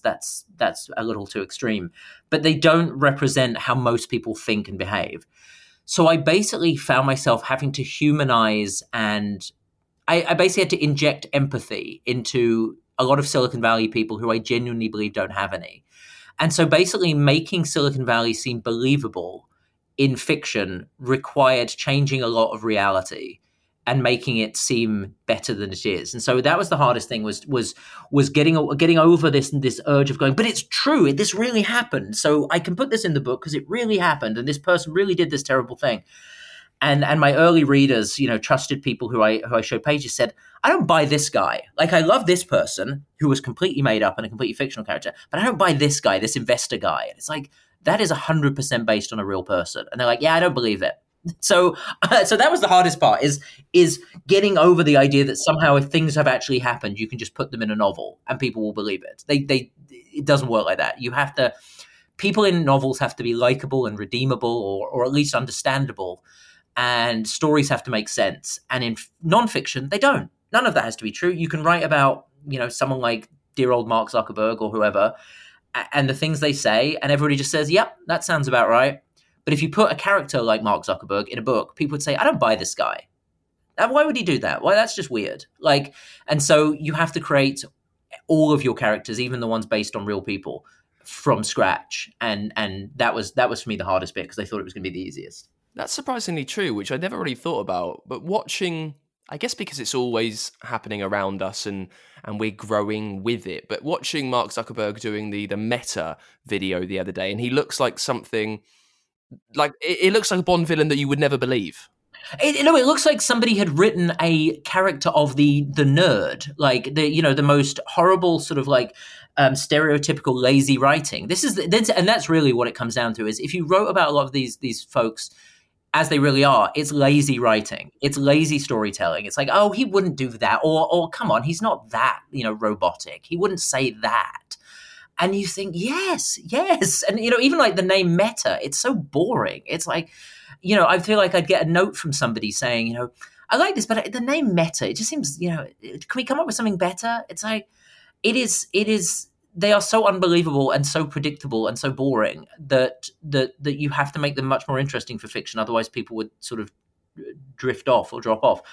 a little too extreme. But they don't represent how most people think and behave. So I basically found myself having to humanize, and I basically had to inject empathy into a lot of Silicon Valley people who I genuinely believe don't have any. And so basically making Silicon Valley seem believable in fiction required changing a lot of reality and making it seem better than it is. And so that was the hardest thing, was getting over this urge of going, but it's true, this really happened. So I can put this in the book because it really happened, and this person really did this terrible thing. And my early readers, trusted people who I showed pages, said, I don't buy this guy. Like, I love this person who was completely made up and a completely fictional character, but I don't buy this guy, this investor guy. And it's like, that is 100% based on a real person. And they're like, yeah, I don't believe it. So that was the hardest part, is getting over the idea that somehow if things have actually happened, you can just put them in a novel and people will believe it. It doesn't work like that. People in novels have to be likable and redeemable, or at least understandable, and stories have to make sense. And in nonfiction, they don't. None of that has to be true. You can write about, someone like dear old Mark Zuckerberg or whoever, and the things they say, and everybody just says, yep, that sounds about right. But if you put a character like Mark Zuckerberg in a book, people would say, I don't buy this guy. Why would he do that? Why? That's just weird. And so you have to create all of your characters, even the ones based on real people, from scratch. And that was for me the hardest bit, because I thought it was going to be the easiest. That's surprisingly true, which I never really thought about. But watching, I guess because it's always happening around us and we're growing with it, but watching Mark Zuckerberg doing the Meta video the other day, and he looks like something... Like, it looks like a Bond villain that you would never believe. It looks like somebody had written a character of the nerd, like the most horrible sort of stereotypical lazy writing. And that's really what it comes down to, is if you wrote about a lot of these folks as they really are, it's lazy writing, it's lazy storytelling. It's like, oh, he wouldn't do that, or come on, he's not that robotic. He wouldn't say that. And you think, yes. And, even like the name Meta, it's so boring. It's like, I feel like I'd get a note from somebody saying, I like this, but the name Meta, it just seems, can we come up with something better? It's like, it is, they are so unbelievable and so predictable and so boring that you have to make them much more interesting for fiction. Otherwise people would sort of drift off or drop off.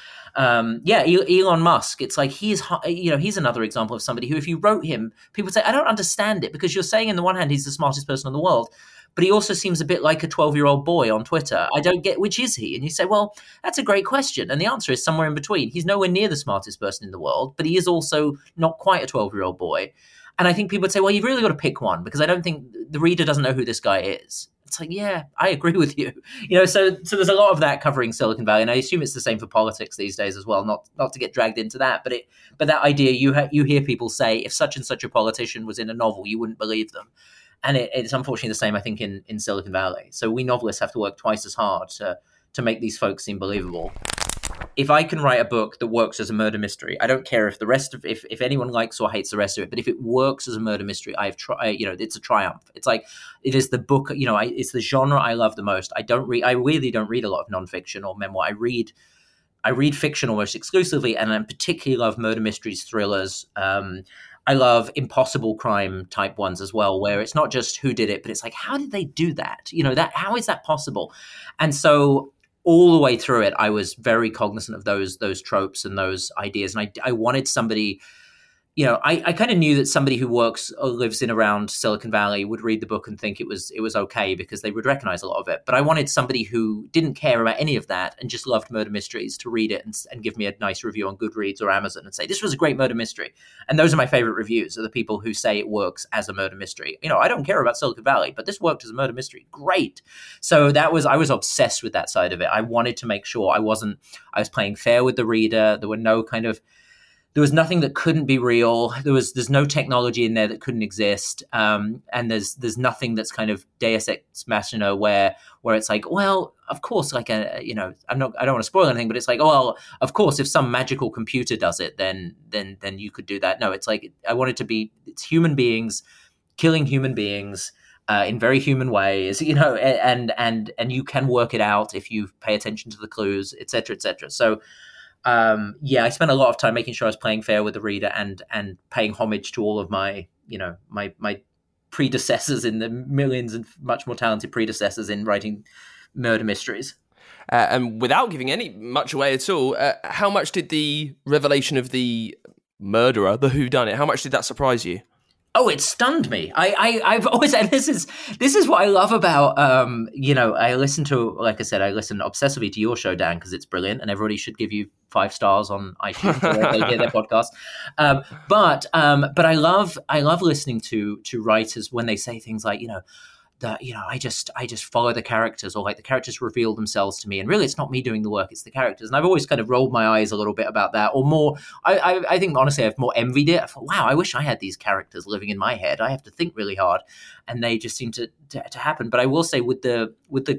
Elon Musk, it's like he's another example of somebody who, if you wrote him, people would say, I don't understand it, because you're saying on the one hand he's the smartest person in the world, but he also seems a bit like a 12-year-old boy on Twitter. I don't get, which is he? And you say, well, that's a great question. And the answer is somewhere in between. He's nowhere near the smartest person in the world, but he is also not quite a 12-year-old boy. And I think people would say, well, you've really got to pick one, because I don't think the reader doesn't know who this guy is. It's like, yeah, I agree with you. So there's a lot of that covering Silicon Valley, and I assume it's the same for politics these days as well. Not to get dragged into that, but that idea, you hear people say, if such and such a politician was in a novel, you wouldn't believe them, and it's unfortunately the same, I think, in Silicon Valley. So we novelists have to work twice as hard to make these folks seem believable. if I can write a book that works as a murder mystery, I don't care if the rest of if anyone likes or hates the rest of it, but if it works as a murder mystery, it's a triumph. It's like it is the book, it's the genre I love the most. I really don't read a lot of nonfiction or memoir. I read fiction almost exclusively, and I particularly love murder mysteries, thrillers. I love impossible crime type ones as well, where it's not just who did it, but it's like, how did they do that? How is that possible? And so all the way through it, I was very cognizant of those tropes and those ideas. And I wanted somebody, I kind of knew that somebody who works or lives in around Silicon Valley would read the book and think it was okay because they would recognize a lot of it. But I wanted somebody who didn't care about any of that and just loved murder mysteries to read it and give me a nice review on Goodreads or Amazon and say, this was a great murder mystery. And those are my favorite reviews, are the people who say it works as a murder mystery. I don't care about Silicon Valley, but this worked as a murder mystery. Great. So I was obsessed with that side of it. I wanted to make sure I was playing fair with the reader. There was nothing that couldn't be real. There's no technology in there that couldn't exist. And there's nothing that's kind of Deus Ex Machina where it's like, well, of course, like I don't want to spoil anything, but it's like, oh, well, of course, if some magical computer does it, then you could do that. No, it's like I want it to be, it's human beings killing human beings in very human ways, and you can work it out if you pay attention to the clues, et cetera, et cetera. So. I spent a lot of time making sure I was playing fair with the reader and paying homage to all of my predecessors in the millions and much more talented predecessors in writing murder mysteries. And without giving much away at all, how much did the revelation of the murderer, the whodunit, how much did that surprise you? Oh, it stunned me. I've always said this is what I love about I listen obsessively to your show, Dan, because it's brilliant and everybody should give you 5 stars on iTunes where they hear their podcast. But I love listening to writers when they say things like that I just follow the characters, or like the characters reveal themselves to me, and really it's not me doing the work, it's the characters. And I've always kind of rolled my eyes a little bit about that, or more I think honestly I've more envied it. I thought, wow, I wish I had these characters living in my head. I have to think really hard and they just seem to happen. But I will say with the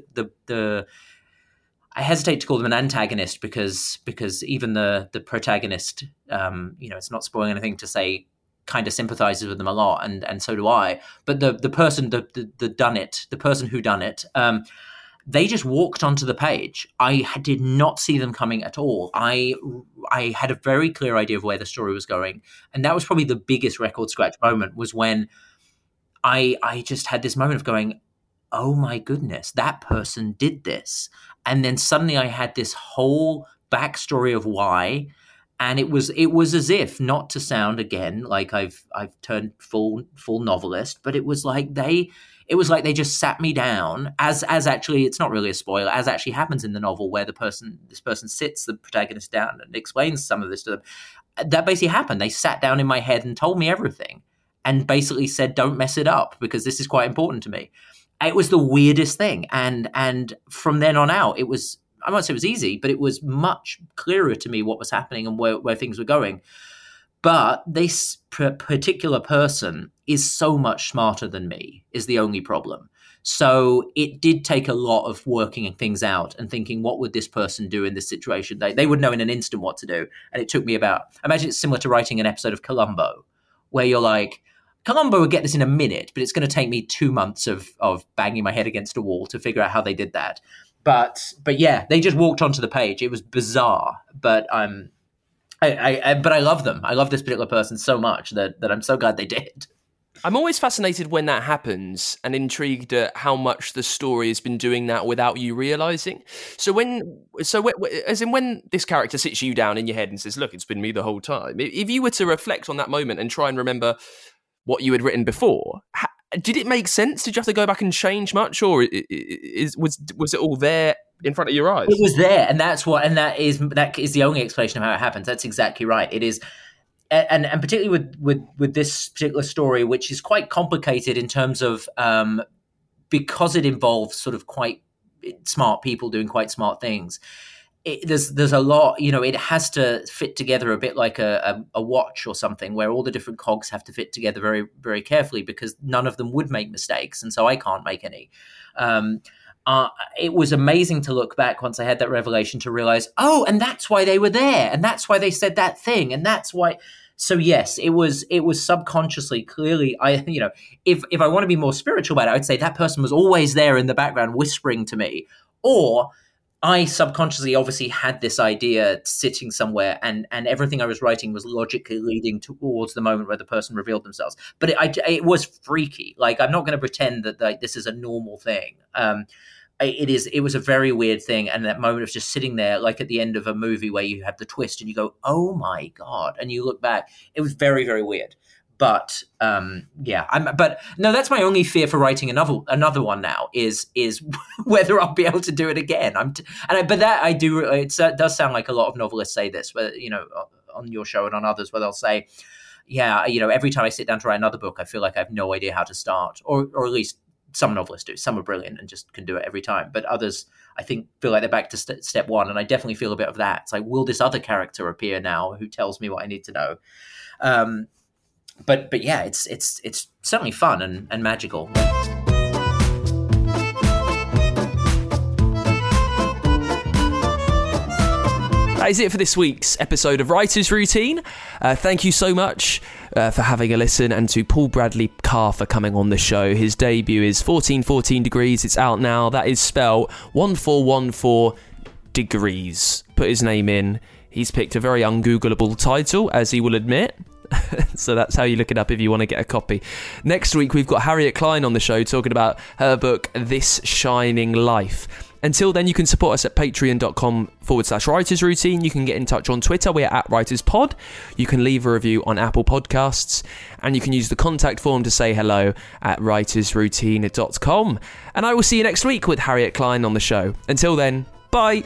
I hesitate to call them an antagonist because even the protagonist, it's not spoiling anything to say, kind of sympathizes with them a lot, and so do I. But the person, the person who done it, they just walked onto the page. I did not see them coming at all. I had a very clear idea of where the story was going, and that was probably the biggest record scratch moment. Was when I just had this moment of going, oh my goodness, that person did this, and then suddenly I had this whole backstory of why. And it was as if, not to sound again like I've turned full novelist, but it was like they just sat me down as actually, it's not really a spoiler, as actually happens in the novel, where this person sits the protagonist down and explains some of this to them. That basically happened. They sat down in my head and told me everything, and basically said, "Don't mess it up because this is quite important to me." It was the weirdest thing, and from then on out, it was. I won't say it was easy, but it was much clearer to me what was happening and where things were going. But this particular person is so much smarter than me, is the only problem. So it did take a lot of working things out and thinking, what would this person do in this situation? They would know in an instant what to do. And it took me imagine it's similar to writing an episode of Columbo, where you're like, Columbo would get this in a minute, but it's going to take me 2 months of banging my head against a wall to figure out how they did that. But yeah, they just walked onto the page. It was bizarre, but I love them. I love this particular person so much that I'm so glad they did. I'm always fascinated when that happens and intrigued at how much the story has been doing that without you realizing. So when this character sits you down in your head and says, "Look, it's been me the whole time." If you were to reflect on that moment and try and remember what you had written before, did it make sense? Did you have to go back and change much, or was it all there in front of your eyes? It was there, and that is the only explanation of how it happens. That's exactly right. It is, and particularly with this particular story, which is quite complicated in terms of because it involves sort of quite smart people doing quite smart things. There's a lot, it has to fit together a bit like a watch or something, where all the different cogs have to fit together very, very carefully, because none of them would make mistakes. And so I can't make any. it was amazing to look back once I had that revelation to realize, oh, and that's why they were there, and that's why they said that thing, and that's why. So yes, it was subconsciously, clearly. If I want to be more spiritual about it, I'd say that person was always there in the background whispering to me, or I subconsciously obviously had this idea sitting somewhere, and everything I was writing was logically leading towards the moment where the person revealed themselves. But it was freaky. Like, I'm not going to pretend that this is a normal thing. It was a very weird thing, and that moment of just sitting there, like at the end of a movie where you have the twist and you go, "Oh my God!" and you look back, it was very, very weird. But but no, that's my only fear for writing another one now is whether I'll be able to do it again. It does sound like a lot of novelists say this, whether on your show and on others, where they'll say, "Yeah, every time I sit down to write another book, I feel like I have no idea how to start," or at least. Some novelists do. Some are brilliant and just can do it every time. But others, I think, feel like they're back to step one. And I definitely feel a bit of that. It's like, will this other character appear now who tells me what I need to know? But yeah, it's certainly fun and magical. That is it for this week's episode of Writer's Routine. Thank you so much for having a listen, and to Paul Bradley Carr for coming on the show. His debut is 1414 Degrees. It's out now. That is spelled 1414 degrees. Put his name in. He's picked a very ungoogleable title, as he will admit. So that's how you look it up if you want to get a copy. Next week, we've got Harriet Klein on the show talking about her book, This Shining Life. Until then, you can support us at patreon.com/Writers Routine. You can get in touch on Twitter. We're at WritersPod. You can leave a review on Apple Podcasts. And you can use the contact form to say hello at writersroutine.com. And I will see you next week with Harriet Klein on the show. Until then, bye.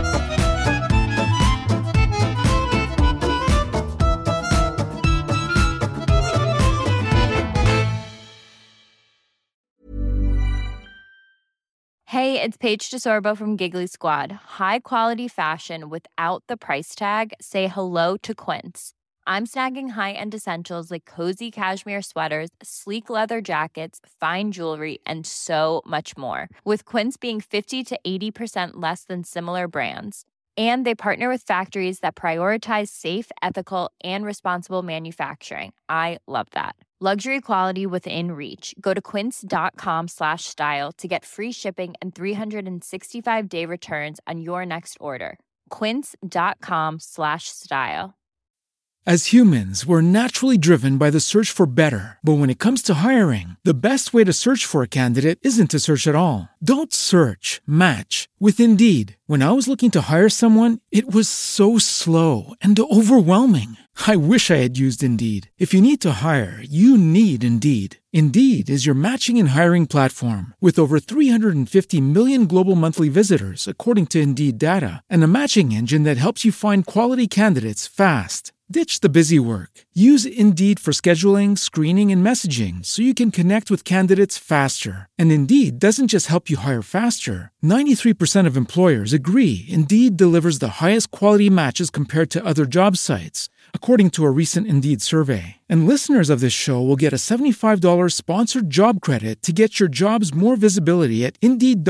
Hey, it's Paige DeSorbo from Giggly Squad. High quality fashion without the price tag. Say hello to Quince. I'm snagging high-end essentials like cozy cashmere sweaters, sleek leather jackets, fine jewelry, and so much more. With Quince being 50 to 80% less than similar brands. And they partner with factories that prioritize safe, ethical, and responsible manufacturing. I love that. Luxury quality within reach. Go to quince.com/style to get free shipping and 365-day returns on your next order. Quince.com/style. As humans, we're naturally driven by the search for better. But when it comes to hiring, the best way to search for a candidate isn't to search at all. Don't search, match with Indeed. When I was looking to hire someone, it was so slow and overwhelming. I wish I had used Indeed. If you need to hire, you need Indeed. Indeed is your matching and hiring platform with over 350 million global monthly visitors, according to Indeed data, and a matching engine that helps you find quality candidates fast. Ditch the busy work. Use Indeed for scheduling, screening, and messaging so you can connect with candidates faster. And Indeed doesn't just help you hire faster. 93% of employers agree Indeed delivers the highest quality matches compared to other job sites, according to a recent Indeed survey. And listeners of this show will get a $75 sponsored job credit to get your jobs more visibility at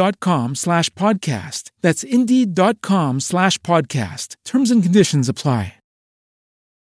Indeed.com/podcast. That's Indeed.com/podcast. Terms and conditions apply.